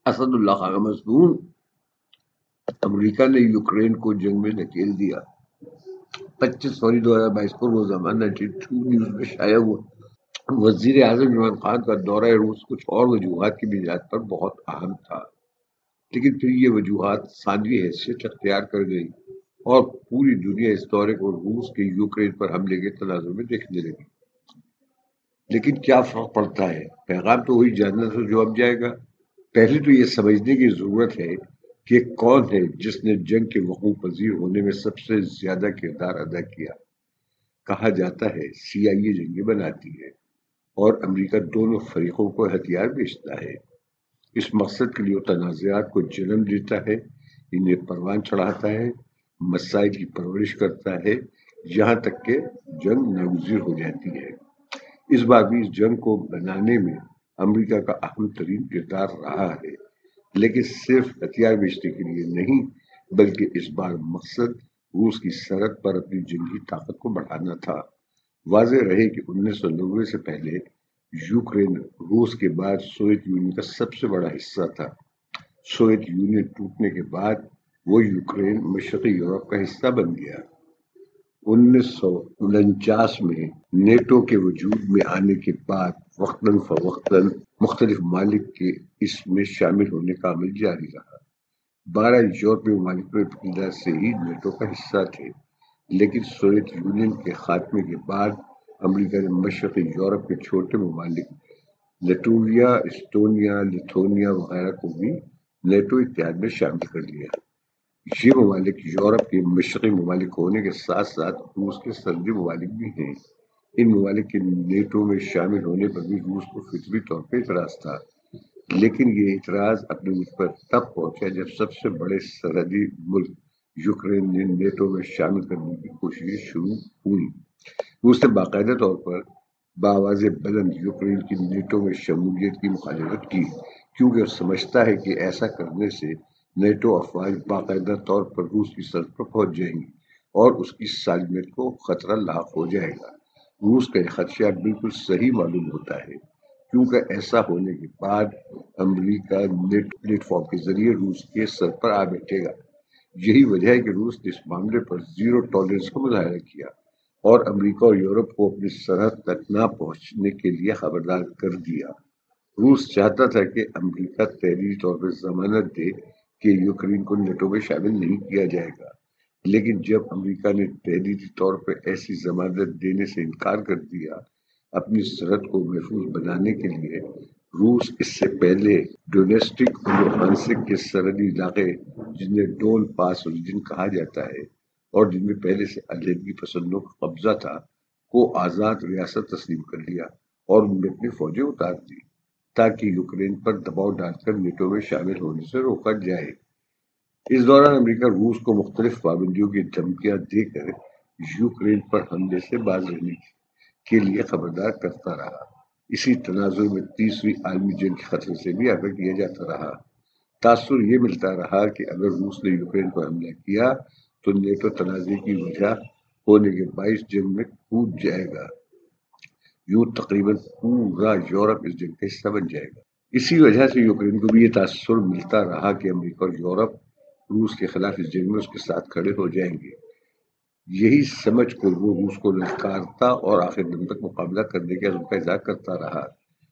اسد اللہ خان کا مضمون، امریکہ نے یوکرین کو جنگ میں دھکیل دیا۔ 25 فروری 2022 کو روزنامہ 92 نیوز میں شائع ہوا۔ وزیر اعظم عمران خان کا دورہ روس کچھ اور وجوہات کی بنیاد پر بہت اہم تھا، لیکن پھر یہ وجوہات ثانوی حیثیت اختیار کر گئی اور پوری دنیا اس دورے کو روس کے یوکرین پر حملے کے تناظر میں دیکھنے لگی۔ لیکن کیا فرق پڑتا ہے؟ پیغام تو وہی جاننا تھا جو اب جائے گا۔ پہلے تو یہ سمجھنے کی ضرورت ہے کہ کون ہے جس نے جنگ کے وقوع پذیر ہونے میں سب سے زیادہ کردار ادا کیا۔ کہا جاتا ہے CIA جنگیں بناتی ہے اور امریکہ دونوں فریقوں کو ہتھیار بیچتا ہے۔ اس مقصد کے لیے وہ تنازعات کو جنم دیتا ہے، انہیں پروان چڑھاتا ہے، مسائل کی پرورش کرتا ہے، یہاں تک کہ جنگ ناگزیر ہو جاتی ہے۔ اس بار بھی اس جنگ کو بنانے میں امریکہ کا اہم ترین کردار رہا ہے، لیکن صرف ہتھیار بیچنے کے لیے نہیں، بلکہ اس بار مقصد روس کی سرحد پر اپنی جنگی طاقت کو بڑھانا تھا۔ واضح رہے کہ 1990 سے پہلے یوکرین روس کے بعد سوویت یونین کا سب سے بڑا حصہ تھا۔ سوویت یونین ٹوٹنے کے بعد وہ یوکرین مشرقی یورپ کا حصہ بن گیا۔ 1949 میں نیٹو کے وجود میں آنے کے بعد وقتاً فوقتاً مختلف ممالک کے اس میں شامل ہونے کا عمل جاری رہا۔ 12 یورپی ممالک میں ابتدا سے ہی نیٹو کا حصہ تھے، لیکن سوویت یونین کے خاتمے کے بعد امریکہ نے مشرقی یورپ کے چھوٹے ممالک لٹویا، اسٹونیا، لتھونیا وغیرہ کو بھی نیٹو اتحاد میں شامل کر لیا۔ یہ ممالک یورپ کے مشرقی ممالک ہونے کے ساتھ ساتھ روس کے سرحدی ممالک بھی ہیں۔ ان ممالک کے نیٹو میں شامل ہونے پر بھی روس کو فطری طور پر اعتراض تھا، لیکن یہ اعتراض اپنے مجھ پر تب پہنچا جب سب سے بڑے سرحدی ملک یوکرین نے نیٹو میں شامل کرنے کی کوششیں شروع ہوئی۔ روس نے باقاعدہ طور پر بآواز بلند یوکرین کی نیٹو میں شمولیت کی مخالفت کی، کیونکہ وہ سمجھتا ہے کہ ایسا کرنے سے نیٹو افواج باقاعدہ طور پر روس کی سرحد پر پہنچ جائیں گی اور اس کی سالمیت کو خطرہ لاحق ہو جائے گا۔ روس کا یہ خدشہ بالکل صحیح معلوم ہوتا ہے، کیونکہ ایسا ہونے کے بعد امریکہ نیٹو پلیٹ فارم کے ذریعے روس کے سر پر آ بیٹھے گا۔ یہی وجہ ہے کہ روس نے اس معاملے پر زیرو ٹالرنس کا مظاہرہ کیا اور امریکہ اور یورپ کو اپنی سرحد تک نہ پہنچنے کے لیے خبردار کر دیا۔ روس چاہتا تھا کہ امریکہ تحریری طور پر ضمانت دے کہ یوکرین کو نیٹو میں شامل نہیں کیا جائے گا، لیکن جب امریکہ نے تحریری طور پر ایسی ضمانت دینے سے انکار کر دیا، اپنی سرحد کو محفوظ بنانے کے لیے روس اس سے پہلے ڈونیٹسک اور لوہانسک کے سرحدی علاقے، جنہیں ڈون پاس ریجن کہا جاتا ہے اور جن میں پہلے سے علیحدگی پسندوں کا قبضہ تھا، کو آزاد ریاست تسلیم کر لیا اور ان میں اپنی فوجیں اتار دی تاکہ یوکرین پر دباؤ ڈال کر نیٹو میں شامل ہونے سے روکا جائے۔ اس دوران امریکہ روس کو مختلف پابندیوں کی دھمکیاں دے کر یوکرین پر حملے سے باز رہنے کے لیے خبردار کرتا رہا۔ اسی تناظر میں تیسری عالمی جنگ کے خطرے سے بھی آگاہ کیا جاتا رہا۔ تاثر یہ ملتا رہا کہ اگر روس نے یوکرین پر حملہ کیا تو نیٹو تنازع کی وجہ ہونے کے باعث جنگ میں کود جائے گا۔ یوں تقریباً پورا یورپ اس جنگ کا حصہ بن جائے گا۔ اسی وجہ سے یوکرین کو بھی یہ تاثر ملتا رہا کہ امریکہ اور یورپ روس کے خلاف اس جنگ میں اس کے ساتھ کھڑے ہو جائیں گے۔ یہی سمجھ کر وہ روس کو للکارتا اور آخر دم تک مقابلہ کرنے کے عزم کا اظہار کرتا رہا۔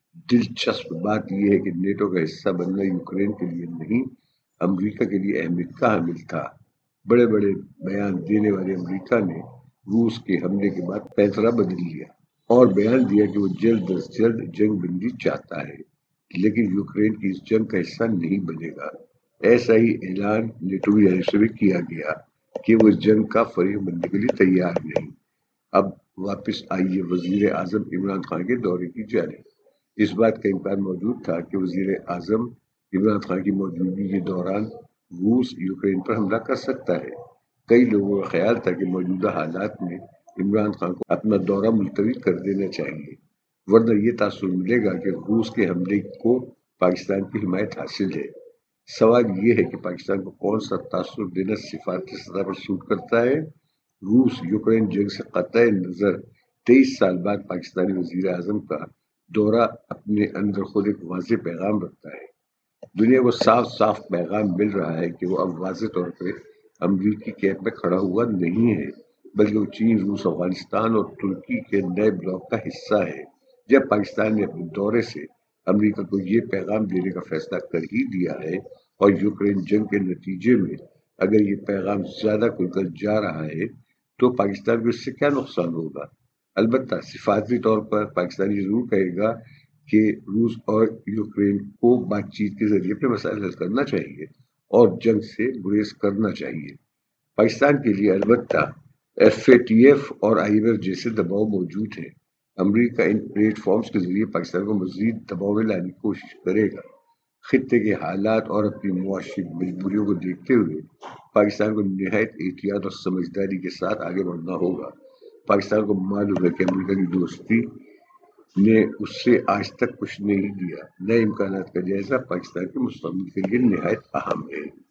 دلچسپ بات یہ ہے کہ نیٹو کا حصہ بننا یوکرین کے لیے نہیں، امریکہ کے لیے اہمیت کا حامل تھا۔ بڑے بڑے بیان دینے والے امریکہ نے روس کے حملے کے بعد فیصلہ بدل لیا اور بیان دیا کہ وہ جلد از جلد جنگ بندی چاہتا ہے، لیکن یوکرین کی اس جنگ کا حصہ نہیں بنے گا۔ ایسا ہی اعلان نیٹو کی جانب سے بھی کیا گیا کہ وہ اس جنگ کا فریق بننے کے لیے تیار نہیں۔ اب واپس آئیے وزیر اعظم عمران خان کے دورے کی جانب۔ اس بات کا امکان موجود تھا کہ وزیر اعظم عمران خان کی موجودگی کے دوران روس یوکرین پر حملہ کر سکتا ہے۔ کئی لوگوں کا خیال تھا کہ موجودہ حالات میں عمران خان کو اپنا دورہ ملتوی کر دینا چاہیے، ورنہ یہ تاثر ملے گا کہ روس کے حملے کو پاکستان کی حمایت حاصل ہے۔ سوال یہ ہے کہ پاکستان کو کون سا تاثر دینا سفارتی سطح پر سوٹ کرتا ہے۔ روس یوکرین جنگ سے قطع نظر 23 سال بعد پاکستانی وزیر اعظم کا دورہ اپنے اندر خود ایک واضح پیغام رکھتا ہے۔ دنیا کو صاف صاف پیغام مل رہا ہے کہ وہ اب واضح طور پہ امریکی کیپ میں کھڑا ہوا نہیں ہے، بلکہ وہ چین، روس، افغانستان اور ترکی کے نئے بلاک کا حصہ ہے۔ جب پاکستان نے اپنے دورے سے امریکہ کو یہ پیغام دینے کا فیصلہ کر ہی دیا ہے، اور یوکرین جنگ کے نتیجے میں اگر یہ پیغام زیادہ کھل کر جا رہا ہے تو پاکستان کو اس سے کیا نقصان ہوگا؟ البتہ سفارتی طور پر پاکستان یہ ضرور کہے گا کہ روس اور یوکرین کو بات چیت کے ذریعے اپنے مسائل حل کرنا چاہیے اور جنگ سے گریز کرنا چاہیے۔ پاکستان کے لیے البتہ ایف اے ٹی ایف اور آئی ایم ایف جیسے دباؤ موجود ہیں۔ امریکہ ان پلیٹ فارمز کے ذریعے پاکستان کو مزید دباؤ میں لانے کی کوشش کرے گا۔ خطے کے حالات اور اپنی معاشی مجبوریوں کو دیکھتے ہوئے پاکستان کو نہایت احتیاط اور سمجھداری کے ساتھ آگے بڑھنا ہوگا۔ پاکستان کو معلوم ہے کہ امریکہ کی دوستی نے اس سے آج تک کچھ نہیں دیا۔ نئے امکانات کا جائزہ پاکستان کے مستقبل کے لیے نہایت اہم ہے۔